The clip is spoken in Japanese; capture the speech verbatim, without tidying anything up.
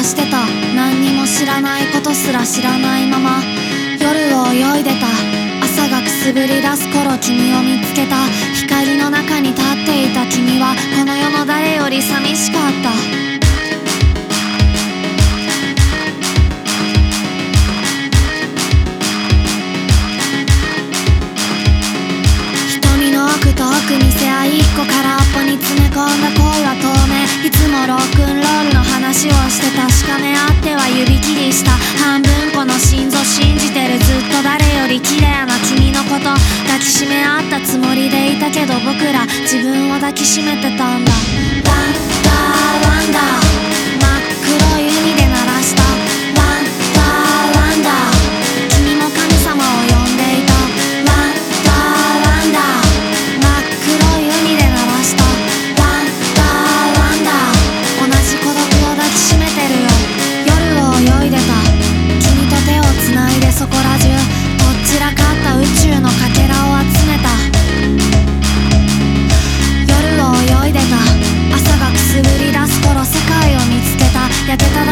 してた。何にも知らないことすら知らないまま夜を泳いでた。朝がくすぶり出す頃君を見つけた。光の中に立っていた君はこの世の誰より寂しかった。遠く見せ合い一個空っぽに詰め込んだ恋は透明。いつもロックンロールの話をして確かめ合っては指切りした。半分この心臓信じてる。ずっと誰より綺麗な君のこと抱きしめ合ったつもりでいたけど僕ら自分を抱きしめてたんだ。ワンダーワンダー真っ黒い海で鳴らしたワンダーワンダー君も神様を呼んでいた。ワンダーワンダー黒い海で鳴らしたワンダーワンダー同じ孤独を抱きしめてるよ。夜を泳いでた君と手をつないでそこら中とっちらかった宇宙のかけらを集めた。夜を泳いでた朝がくすぶり出す頃世界を見つけた。焼けた